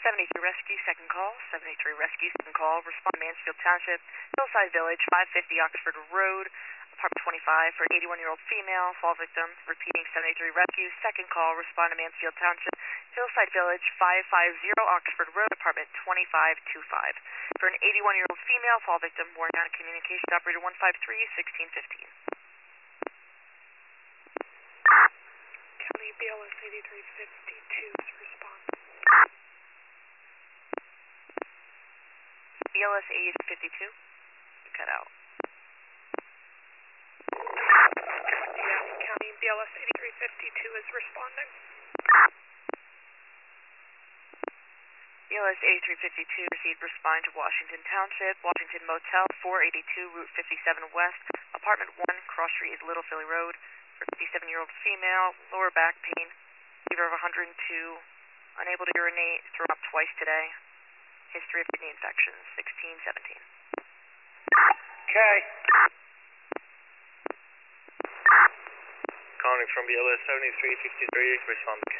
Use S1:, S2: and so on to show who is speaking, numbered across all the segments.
S1: 73 Rescue, second call. 73 Rescue, second call. Respond Mansfield Township, Hillside Village, 550 Oxford Road, apartment 25 for an 81-year-old female, fall victim. Repeating 73 Rescue, second call. Respond to Mansfield Township, Hillside Village, 550 Oxford Road, apartment 2525 for an 81-year-old female, fall victim. Warning on communications operator 153-1615.
S2: County BLS 8352's response.
S1: BLS 8352, cut out.
S2: Yes, County BLS 8352 is responding.
S1: BLS 8352 received respond to Washington Township, Washington Motel, 482 Route 57 West, apartment 1, Cross Street, Little Philly Road, for 57-year-old female, lower back pain, fever of 102, unable to urinate, thrown up twice today, history of kidney infections, 16-17.
S3: Okay. Calling from BLS 7353, responding.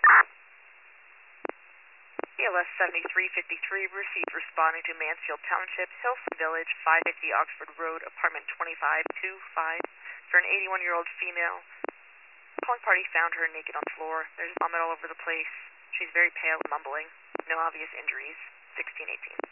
S1: BLS 7353 received responding to Mansfield Township, Hillside Village, 550 Oxford Road, apartment 2525 for an 81-year-old female. Calling party found her naked on the floor. There's vomit all over the place. She's very pale and mumbling. No obvious injuries. 16-18.